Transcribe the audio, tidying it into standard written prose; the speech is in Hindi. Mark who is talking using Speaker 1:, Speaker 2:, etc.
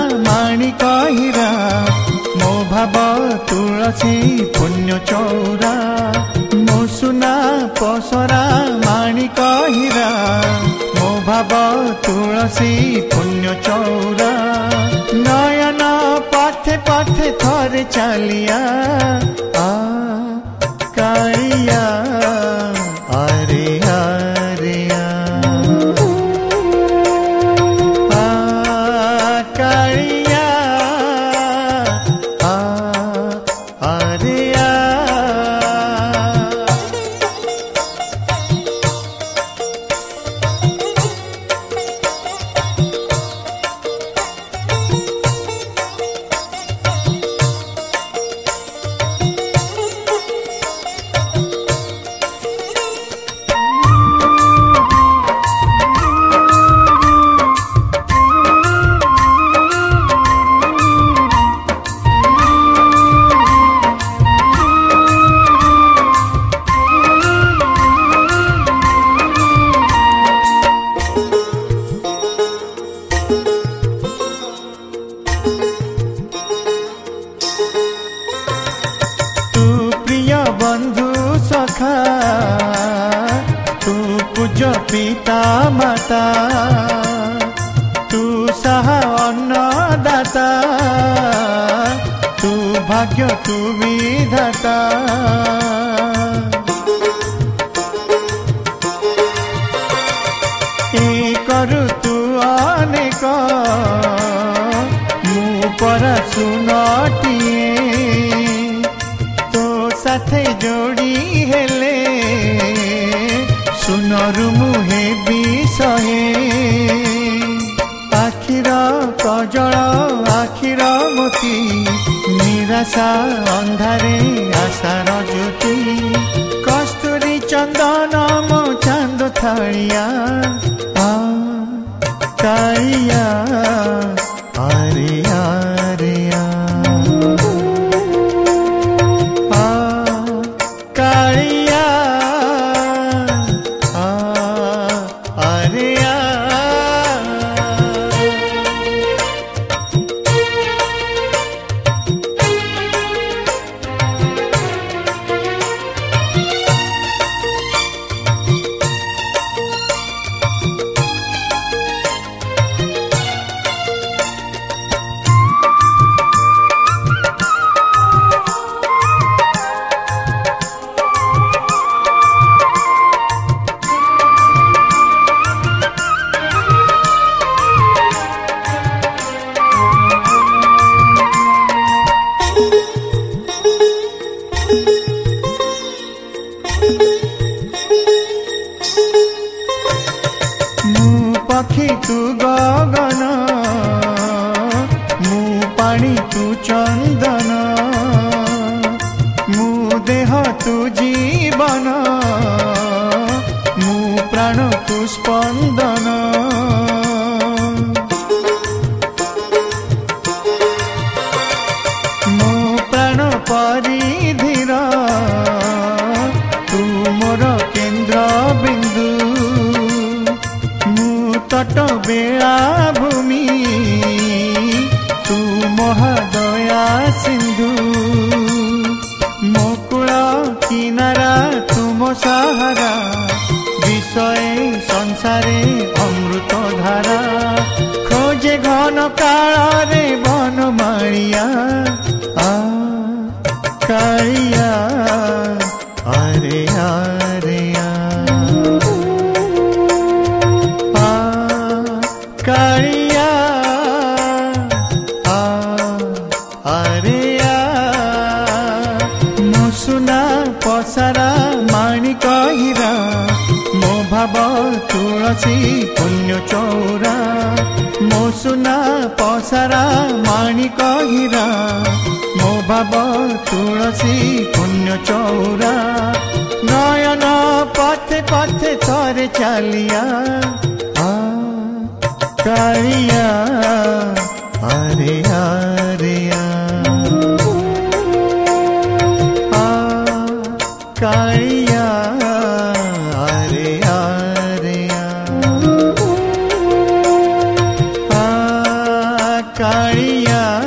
Speaker 1: माणिक हीरा मो भाव तुलसी पुण्य चौरा मो सुना पसरा माणिक हीरा मो भाव तुलसी पुण्य चौरा नयन पथे पथे थरे चलिया कालिया अरे अरे कालिया अरे बंधु सखा तू पूज्य पिता माता तू सहा अन्नदाता तू भाग्य तू विधाता करू तू अनेक मु पर सुनटिए साथे जोड़ी हेले सुनरु मुहे विषहे आखिर कजल आखिर मोती निराशा अंधारे आशार ज्योति कस्तूरी चंदन मो चांद थालिया कालिया अरे अरे कालिया अरे पक्षी तू गगन मु पानी तू चंदन मु देह तू जीवन मु प्राण तू स्पंदन मो प्राण परिधीर तू मोर केन्द्र बिंदु तट बेला भूमि तू महादया सिंधु मोकुल किनारा तुम सहारा विषय संसारे अमृत धारा खोजे घन काले बन मारिया कालिया अरे अरे कालिया अरे मो सुना पसरा माणिक हीरा मो भाव तुलसी पुण्य चौरा मो सुना पसरा माणिक हीरा मो भाव तुलसी पुण्य चौरा नयन पथे पथे थरे चलिया कालिया अरे अरे कालिया अरे अरे कालिया